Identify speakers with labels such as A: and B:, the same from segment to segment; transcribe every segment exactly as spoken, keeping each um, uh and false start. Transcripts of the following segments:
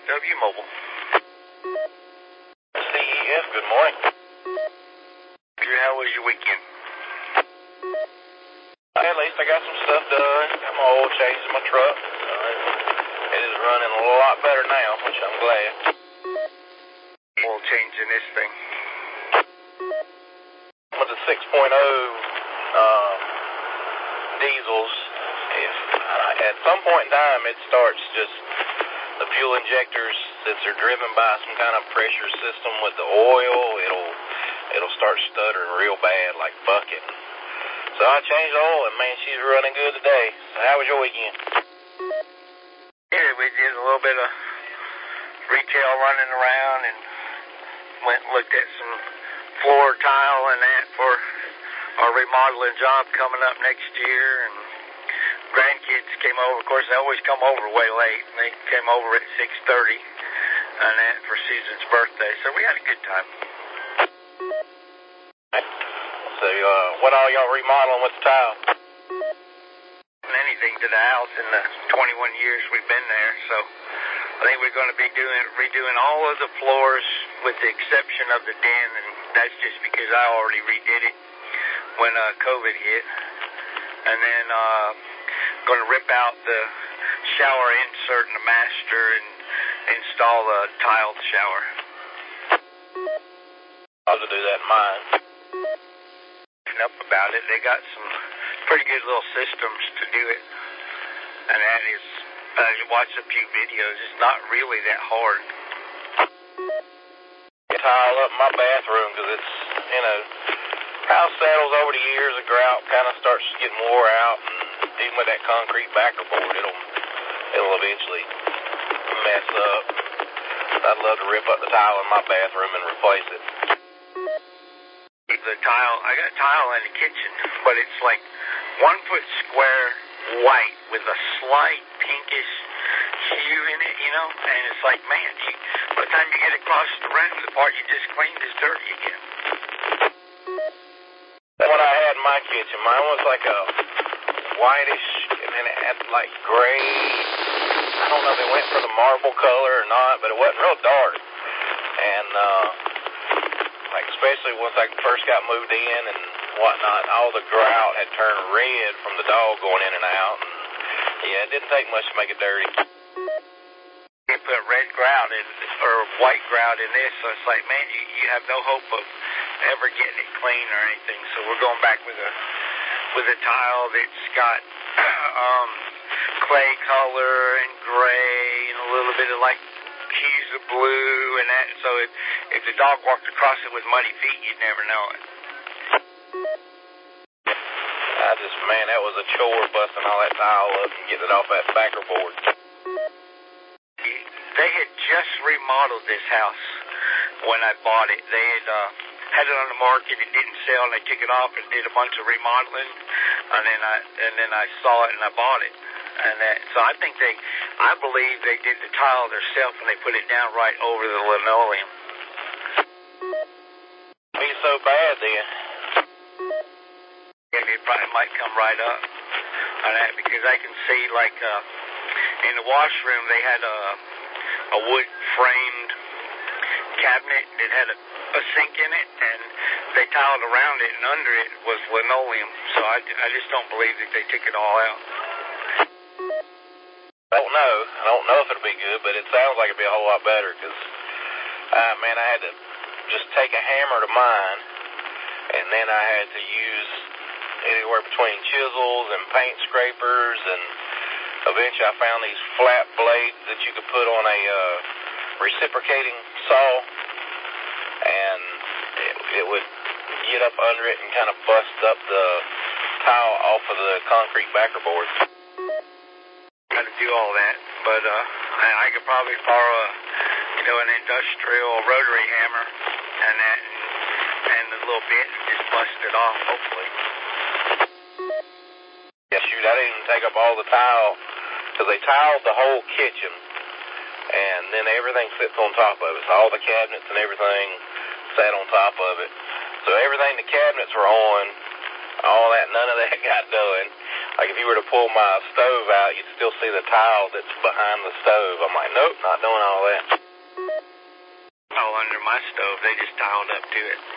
A: W Mobile.
B: C E F, good morning.
A: How was your weekend?
B: At least I got some stuff done. Got my oil changed in my truck. Uh, it is running a lot better now, which I'm glad.
A: Oil change in this thing?
B: With the six point oh uh, diesels, if uh, at some point in time it starts just the fuel injectors, since they're driven by some kind of pressure system with the oil, it'll it'll start stuttering real bad, like bucking. So I changed the oil, and man, she's running good today. So how was your weekend?
A: Yeah, we did a little bit of retail running around and went and looked at some floor tile and that for our remodeling job coming up next year. And grandkids came over. Of course, they always come over way late. And they came over at six thirty and that for Susan's birthday. So we had a good time.
B: So uh, what all y'all remodeling with the tile?
A: Anything to the house in the twenty-one years we've been there. So I think we're going to be doing redoing all of the floors with the exception of the den, and that's just because I already redid it when uh, COVID hit. And then uh, going to rip out the shower insert in the master and install a tiled shower.
B: I'll do that in mine.
A: Up about it, they got some pretty good little systems to do it, and that is, uh, you watch a few videos, it's not really that hard.
B: Tile up my bathroom because it's, you know, house settles over the years, the grout kind of starts getting wore out, and even with that concrete backer board, it'll it'll eventually mess up. I'd love to rip up the tile in my bathroom and replace it.
A: The tile, I got tile in the kitchen, but it's like one foot square white with a slight pinkish hue in it, you know, and it's like, man, you, by the time you get across the rest of the part you just cleaned, it's dirty again.
B: That's what I had in my kitchen. Mine was like a whitish, and then it had like gray. I don't know if it went for the marble color or not, but it wasn't real dark. And, uh, like, especially once I first got moved in and whatnot, all the grout had turned red from the dog going in and out. And, yeah, it didn't take much to make it dirty.
A: You put red grout in, or white grout in this, so it's like, man, you, you have no hope of ever getting it clean or anything. So we're going back with a with a tile that's got um, clay color and gray and a little bit of like hues of blue and that, so if, if the dog walked across it with muddy feet, you'd never know it.
B: I just, man, that was a chore busting all that tile up and getting it off that backer board.
A: They had just remodeled this house when I bought it. They had uh, had it on the market, it didn't sell, and they took it off and did a bunch of remodeling, and then I and then I saw it and I bought it. And that, so I think they, I believe they did the tile themselves and they put it down right over the linoleum.
B: Be so bad then.
A: Yeah, it probably might come right up on that because I can see like uh, in the washroom they had a, a wood framed cabinet that had a, a sink in it, and they tiled around it, and under it was linoleum. So I, I just don't believe that they took it all out.
B: I don't know. I don't know if it'll be good, but it sounds like it'll be a whole lot better because, uh, man, I had to just take a hammer to mine, and then I had to use anywhere between chisels and paint scrapers, and eventually I found these flat blades that you could put on a uh, reciprocating saw, and it, it would get up under it and kind of bust up the tile off of the concrete backer board.
A: Got to do all that, but uh, I, I could probably borrow a, you know, an industrial rotary hammer and that, and, and the little bit and just bust it off, hopefully.
B: Yeah, shoot, I didn't even take up all the tile because they tiled the whole kitchen, and then everything sits on top of it. So all the cabinets and everything sat on top of it. So everything the cabinets were on, all that, none of that got done. like if you were to pull my stove out, you'd still see the tile that's behind the stove. I'm like, nope, not doing all that.
A: Oh, under my stove, they just tiled up to it.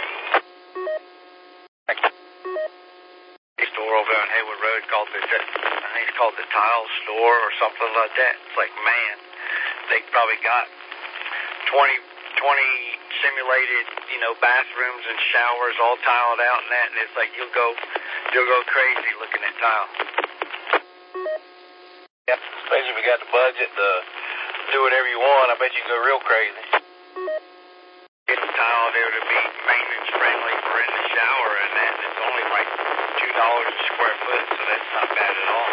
A: A store over on Haywood Road called the, I think it's called the Tile Store or something like that. It's like, man, they probably got twenty, twenty simulated, you know, bathrooms and showers all tiled out and that, and it's like you'll go, you'll go crazy looking at tile.
B: Yeah, especially if you got the budget to do whatever you want, I bet you can go real crazy.
A: Get the tile there to be maintenance friendly for in the shower and that, and it's only like two dollars a square foot, so that's not bad at all.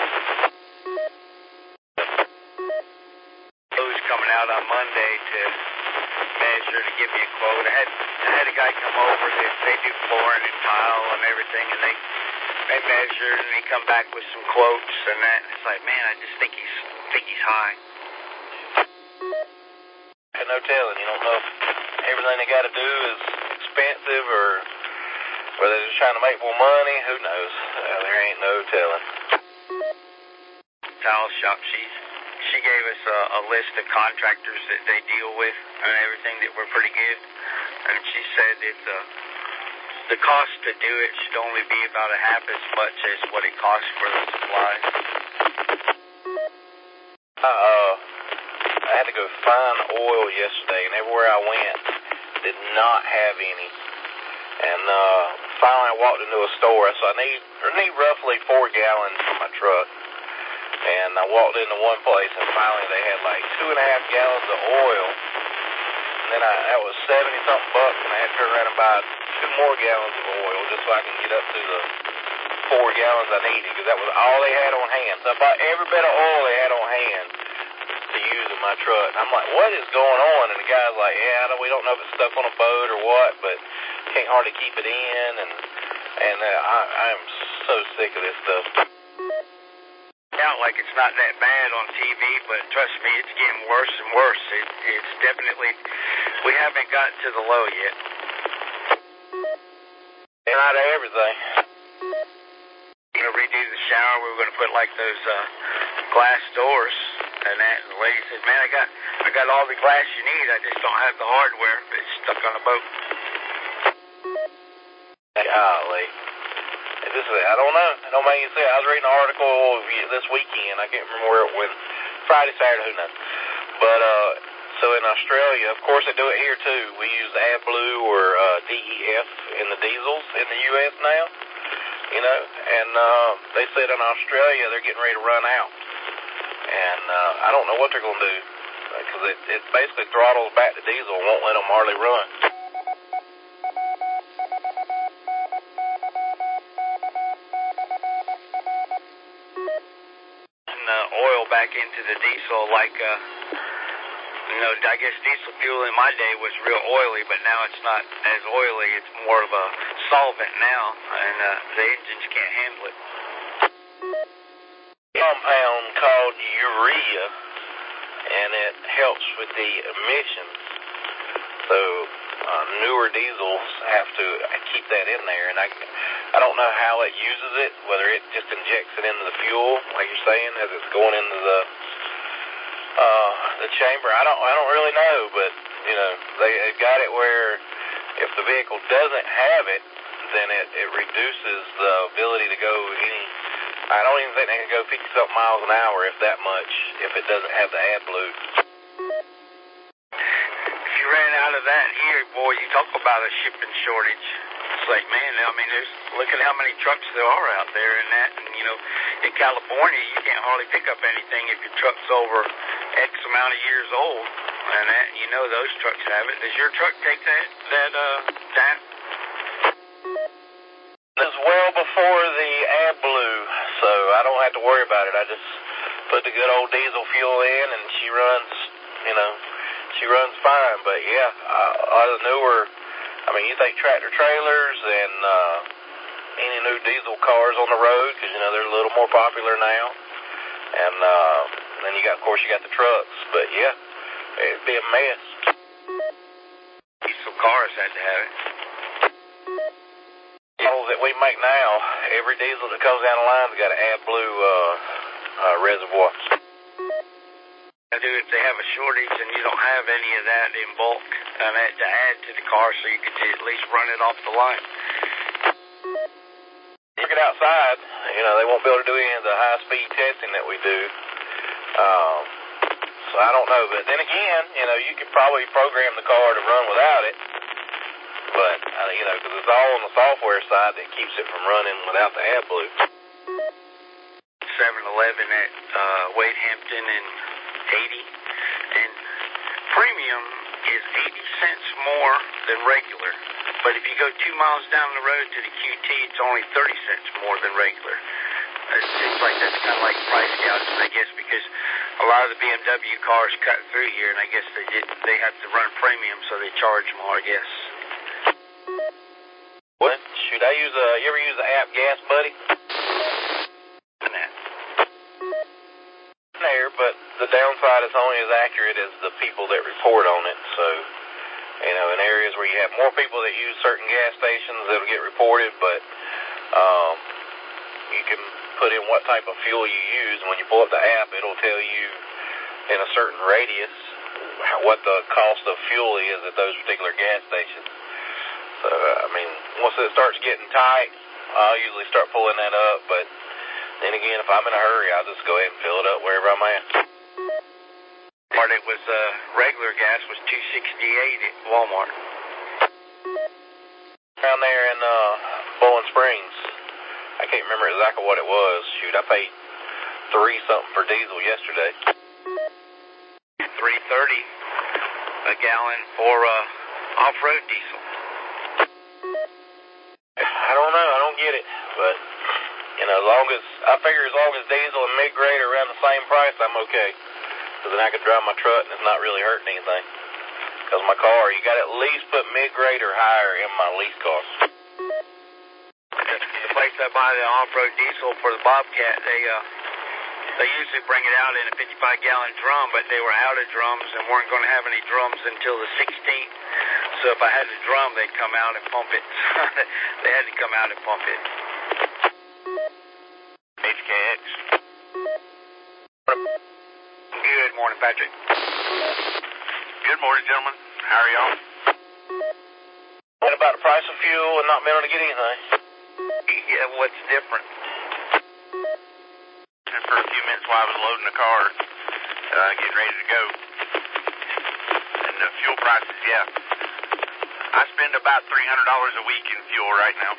A: Who's coming out on Monday to measure to give me a quote. I had I had a guy come over that they do flooring and tile and everything, and they they measured and he come back with some quotes and that. And it's like, man, I just think he's think he's high.
B: And no telling, you don't know if everything they got to do is expensive or whether they're just trying to make more money. Who knows? Uh, there ain't no telling.
A: Tile shop, she she gave us a, a list of contractors that they deal with and everything that were pretty good, and she said that uh, the cost to do it should only be about a half as much as what it costs for the supplies.
B: Uh, I had to go find oil yesterday, and everywhere I went did not have any. And uh, finally I walked into a store, so I need, I need roughly four gallons for my truck. And I walked into one place, and finally they had like two and a half gallons of oil. And then I, that was seventy something bucks, and I had to turn around and buy two more gallons of oil just so I can get up to the four gallons I needed, because that was all they had on hand. So I bought every bit of oil they had on hand to use in my truck. And I'm like, what is going on? And the guy's like, yeah, we don't know if it's stuck on a boat or what, but can't hardly keep it in. And and uh, I, I'm so sick of this stuff.
A: Out like it's not that bad on T V, but trust me, it's getting worse and worse. It, it's definitely, we haven't got to the low yet.
B: And out of everything.
A: We're going to redo the shower. We were going to put like those uh, glass doors and that. And the lady said, man, I got I got all the glass you need. I just don't have the hardware. It's stuck on a boat.
B: Golly. This is, I don't know. I don't make any sense. I was reading an article this weekend. I can't remember where it went. Friday, Saturday, who knows. But, uh, so in Australia, of course they do it here too. We use AdBlue or uh, D E F in the diesels in the U S now. You know, and uh, they said in Australia they're getting ready to run out. And uh, I don't know what they're going to do, because it, it basically throttles back the diesel and won't let them hardly run.
A: And uh, oil back into the diesel like, uh, you know, I guess diesel fuel in my day was real oily, but now it's not as oily. It's more of a solvent now, and uh, the engines can't handle it.
B: Compound called urea, and it helps with the emissions. So uh, newer diesels have to keep that in there, and I, I don't know how it uses it, whether it just injects it into the fuel, like you're saying, as it's going into the uh, the chamber. I don't I don't really know, but you know they they've got it where if the vehicle doesn't have it, then it, it reduces the ability to go any. I don't even think they can go fifty something miles an hour, if that much, if it doesn't have the AdBlue.
A: If you ran out of that here, boy, you talk about a shipping shortage. It's like, man, I mean, there's look at how many trucks there are out there and that, and you know, in California, you can't hardly pick up anything if your truck's over X amount of years old, and that, you know, those trucks have it. Does your truck take that that uh that?
B: This is well before the AdBlue, so I don't have to worry about it. I just put the good old diesel fuel in, and she runs, you know, she runs fine. But yeah, uh, a lot of the newer, I mean, you take tractor trailers and uh, any new diesel cars on the road, because you know they're a little more popular now. And uh, then you got, of course, you got the trucks. But yeah, it'd be a mess.
A: Diesel cars had to have it.
B: Models that we make now every diesel that comes down the line has got an AdBlue uh, uh, reservoir.
A: I do if they have a shortage and you don't have any of that in bulk and that to add to the car, so you could at least run it off the line.
B: Look it outside, you know, they won't be able to do any of the high-speed testing that we do. Um, so I don't know, but then again, you know, you could probably program the car to run without it. But, uh, you know, because it's all on the software side that keeps it from running without the AdBlue.
A: seven eleven at uh, Wade Hampton and eighty. And premium is eighty cents more than regular. But if you go two miles down the road to the Q T, it's only thirty cents more than regular. It seems like that's kind of like price gouging, I guess, because a lot of the B M W cars cut through here, and I guess they did. They have to run premium, so they charge more, I guess.
B: What? Shoot, I use a. You ever use the app Gas Buddy?
A: That.
B: There, but the downside is only as accurate as the people that report on it. So, you know, in areas where you have more people that use certain gas stations, it'll get reported, but um, you can put in what type of fuel you use, and when you pull up the app, it'll tell you in a certain radius what the cost of fuel is at those particular gas stations. So, I mean, once it starts getting tight, I'll usually start pulling that up, but then again, if I'm in a hurry, I'll just go ahead and fill it up wherever I'm at.
A: Part it was uh, regular gas was two sixty-eight at Walmart.
B: Down there in uh, Bowling Springs, I can't remember exactly what it was. Shoot, I paid three something for diesel yesterday.
A: Three thirty a gallon for uh, off-road diesel.
B: I don't know. I don't get it, but you know, as long as I figure, as long as diesel and mid-grade are around the same price, I'm okay. Because then I can drive my truck and it's not really hurting anything. Because my car, you got to at least put mid-grade or higher in my lease car.
A: The place I buy the off-road diesel for the Bobcat, they uh, they usually bring it out in a fifty-five gallon drum, but they were out of drums and weren't going to have any drums until the sixteenth. So if I had a drum, they'd come out and pump it. They had to come out and pump it.
B: H K X.
A: Good morning, Patrick.
C: Good morning, gentlemen. How are y'all?
B: What about the price of fuel and not being able to get anything?
A: Yeah, what's different?
C: And for a few minutes while I was loading the car, uh, getting ready to go. And the fuel prices, yeah. I spend about three hundred dollars a week in fuel right now.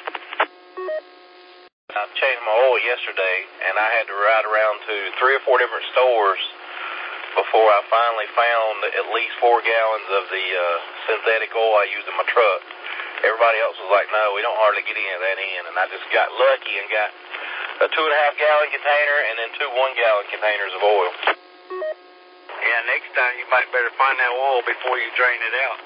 B: I changed my oil yesterday, and I had to ride around to three or four different stores before I finally found at least four gallons of the uh, synthetic oil I use in my truck. Everybody else was like, no, we don't hardly get any of that in, and I just got lucky and got a two and a half gallon container and then two one gallon containers of oil.
A: Yeah, next time you might better find that oil before you drain it out.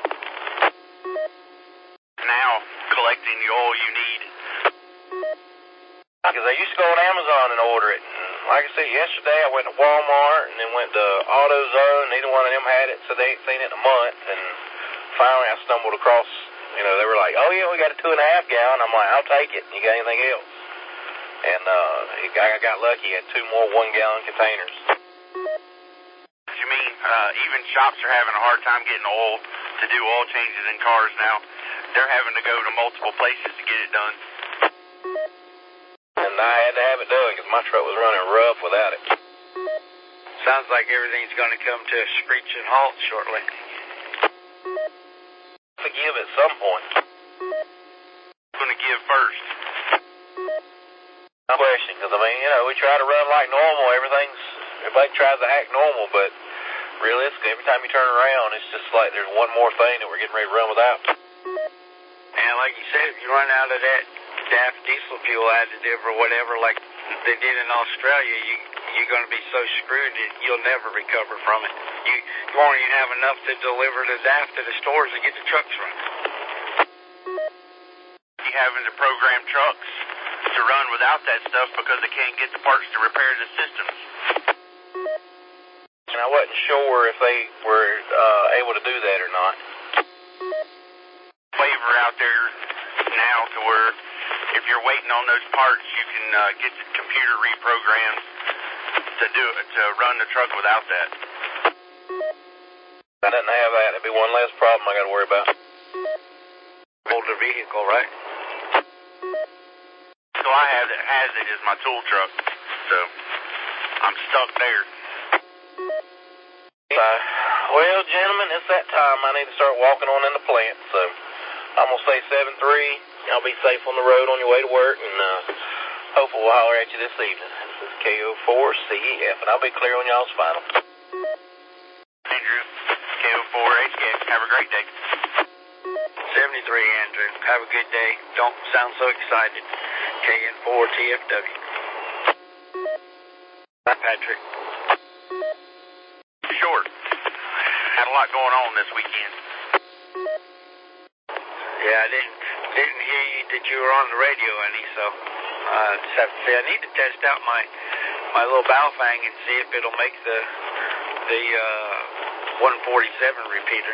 C: Now, collecting the oil you need.
B: Because I used to go on Amazon and order it. And like I said, yesterday I went to Walmart and then went to AutoZone. Neither one of them had it, so they ain't seen it in a month. And finally I stumbled across, you know, they were like, oh, yeah, we got a two and a half gallon. I'm like, I'll take it. You got anything else? And uh, I got lucky. I had two more one-gallon containers.
C: You mean uh, even shops are having a hard time getting oil to do oil changes in cars now? They're having to go to multiple places to get it done.
B: And I had to have it done because my truck was running rough without it.
A: Sounds like everything's going to come to a screeching halt shortly.
B: To give at some point.
C: Who's going to give first?
B: No question, because I mean, you know, we try to run like normal. Everything's, everybody tries to act normal, but realistically, every time you turn around, it's just like there's one more thing that we're getting ready to run without.
A: And like you said, if you run out of that D A F diesel fuel additive or whatever, like they did in Australia, you, you're going to be so screwed that you'll never recover from it. You, you won't even have enough to deliver the D A F to the stores to get the trucks running.
C: You having to program trucks to run without that stuff because they can't get the parts to repair the systems.
B: And I wasn't sure if they were uh, able to do that or not.
C: Flavor out there now to where if you're waiting on those parts, you can uh, get the computer reprogrammed to do it, to run the truck without that.
B: I didn't have that. It'd be one less problem I got to worry about.
A: Older vehicle, right?
C: So I have it, has it as my tool truck, so I'm stuck there.
B: Uh, well, gentlemen, it's that time. I need to start walking on in the plant, so I'm going to say seven three. Y'all be safe on the road on your way to work, and uh, hopefully we'll holler at you this evening. This is K O four C E F, and I'll be clear on y'all's final.
C: Andrew, K O four H K, have a great day.
A: seventy-three, Andrew. Have a good day. Don't sound so excited. K N four T F W. Hi, Patrick.
C: Sure. Had a lot going on this weekend.
A: Yeah, I didn't didn't hear you that you were on the radio any, so I uh, just have to say I need to test out my my little Baofeng and see if it'll make the the uh, one forty-seven repeater.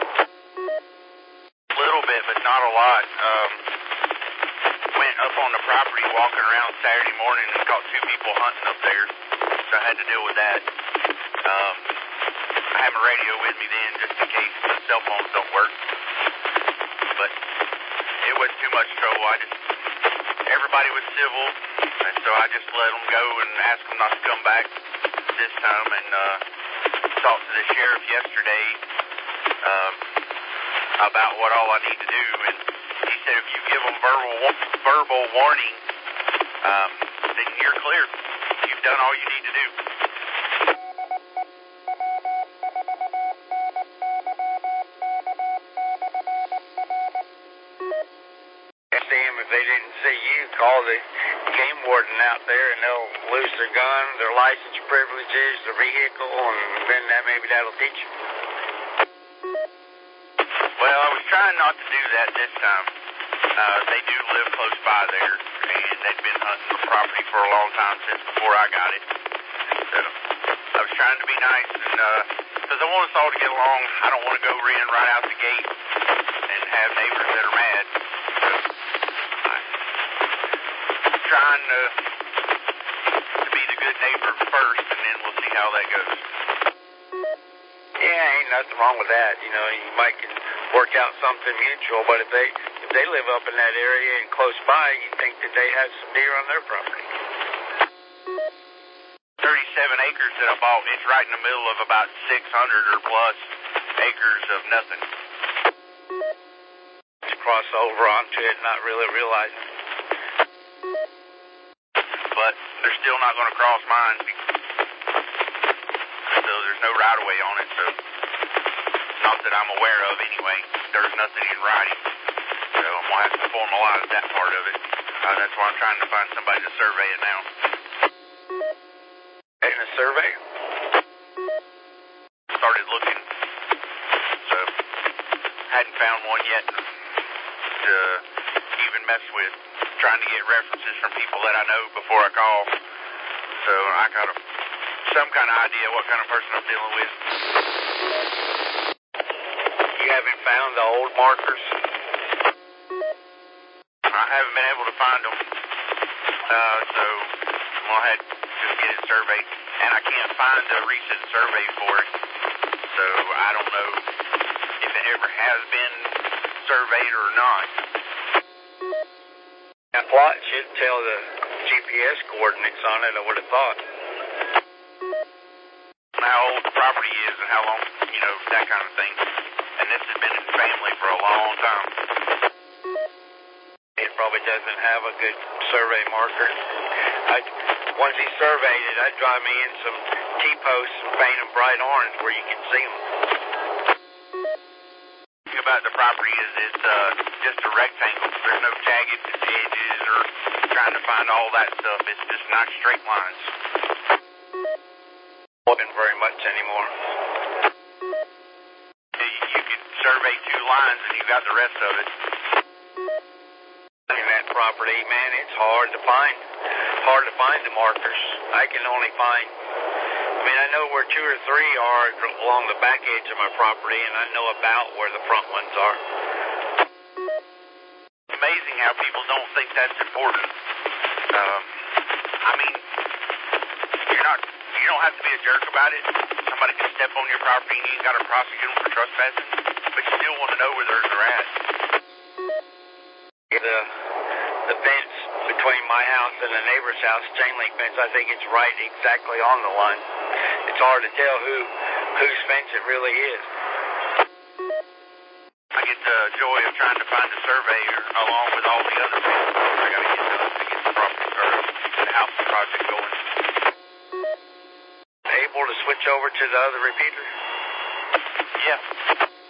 C: A little bit, but not a lot. Um, went up on the property walking around Saturday morning and caught two people hunting up there, so I had to deal with that. Um, I have my radio with me then just in case the cell phones don't work. But it wasn't too much trouble. I just, everybody was civil, and so I just let them go and asked them not to come back this time, and uh, talked to the sheriff yesterday um, about what all I need to do, and he said if you give them verbal verbal warning, um, then you're clear. You've done all you need to do.
A: If they didn't see you, call the game warden out there and they'll lose their gun, their license privileges, their vehicle, and then that maybe that'll teach you.
C: Well, I was trying not to do that this time. Uh, they do live close by there, and they've been hunting the property for a long time since before I got it. So I was trying to be nice, and because uh, I want us all to get along, I don't want to go in right out the gate and have neighbors that are mad. Trying to, to be the good neighbor first, and then we'll see how that goes.
A: Yeah, ain't nothing wrong with that. You know, you might can work out something mutual, but if they if they live up in that area and close by, you think that they have some deer on their property.
C: thirty-seven acres that I bought, it's right in the middle of about six hundred or plus acres of nothing.
A: Just cross over onto it, not really realizing it.
C: But they're still not going to cross mine. So there's no right-of-way on it, so not that I'm aware of anyway. There's nothing in writing. So I'm going to have to formalize that part of it. Uh, that's why I'm trying to find somebody to survey it now.
A: Getting a survey?
C: Started looking. So hadn't found one yet to even mess with. Trying to get references from people that I know before I call, so I got a, some kind of idea what kind of person I'm dealing with.
A: You haven't found the old markers?
C: I haven't been able to find them, uh, so I'm going to have to just get it surveyed, and I can't find a recent survey for it, so I don't know if it ever has been surveyed or not.
A: That plot should tell the G P S coordinates on it, I would have thought.
C: How old the property is and how long, you know, that kind of thing. And this has been in the family for a long time.
A: It probably doesn't have a good survey marker. I'd, once he surveyed it, I'd drive me in some T-posts and paint them bright orange where you can see them.
C: About the property is it's uh, just a rectangle. There's no jagged edges or trying to find all that stuff. It's just nice straight lines.
A: Wasn't very much anymore.
C: You, you could survey two lines and you got the rest of it.
A: In that property, man, it's hard to find. Hard to find the markers. I can only find. I mean, I know where two or three are along the back edge of my property, and I know about where the front ones are.
C: amazing how people don't think that's important. Um, I mean, you're not, you don't have to be a jerk about it. Somebody can step on your property and you ain't got to prosecute them for trespassing, but you still want to know where theirs are at.
A: The, the fence between my house and the neighbor's house, chain link fence, I think it's right exactly on the line. It's hard to tell who whose fence it really is.
C: I get the joy of trying to find a surveyor along with all the other fences I got to get done to get the property or the house project going.
A: Able to switch over to the other repeater?
C: Yeah.